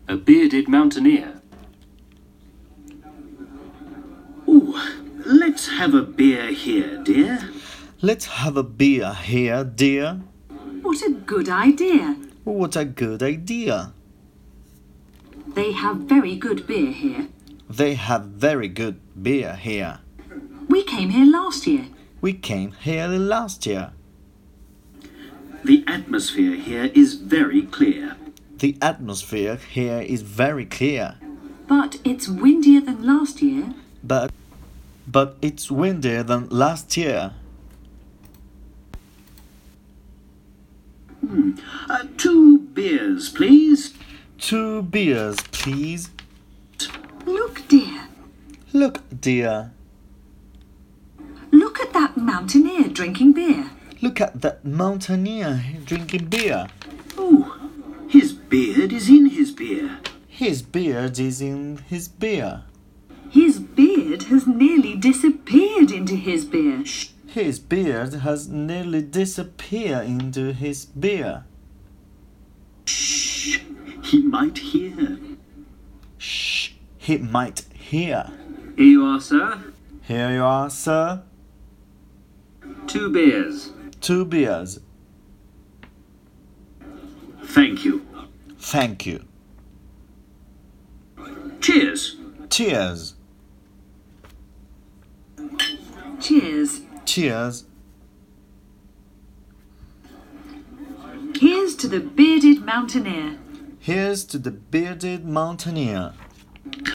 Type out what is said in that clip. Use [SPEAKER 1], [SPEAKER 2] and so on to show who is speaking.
[SPEAKER 1] A bearded mountaineer.
[SPEAKER 2] Ooh, let's have a beer here, dear.
[SPEAKER 3] Let's have a beer here, dear.
[SPEAKER 4] What a good idea.
[SPEAKER 3] What a good idea.
[SPEAKER 4] They have very good beer here.
[SPEAKER 3] They have very good beer here.
[SPEAKER 4] We came here last year.
[SPEAKER 3] We came here last year.
[SPEAKER 2] The atmosphere here is very clear.
[SPEAKER 3] The atmosphere here is very clear.
[SPEAKER 4] But it's windier than last year.
[SPEAKER 3] But it's windier than last year.
[SPEAKER 2] 2 beers, please.
[SPEAKER 3] 2 beers, please.
[SPEAKER 4] Look, dear.
[SPEAKER 3] Look, dear.
[SPEAKER 4] Look at that mountaineer drinking beer.
[SPEAKER 3] Look at that mountaineer drinking beer.
[SPEAKER 2] Oh, his beard is in his beer.
[SPEAKER 3] His beard is in his beer.
[SPEAKER 4] His beard has nearly disappeared into his beer.
[SPEAKER 3] His beard has nearly disappeared into his beer.
[SPEAKER 2] Shh, he might hear.
[SPEAKER 3] Shh, he might hear.
[SPEAKER 1] Here you are, sir.
[SPEAKER 3] Here you are, sir.
[SPEAKER 1] 2 beers.
[SPEAKER 3] 2 beers.
[SPEAKER 2] Thank you.
[SPEAKER 3] Thank you.
[SPEAKER 2] Cheers.
[SPEAKER 3] Cheers.
[SPEAKER 4] Cheers.
[SPEAKER 3] Cheers.
[SPEAKER 4] Here's to the bearded mountaineer.
[SPEAKER 3] Here's to the bearded mountaineer.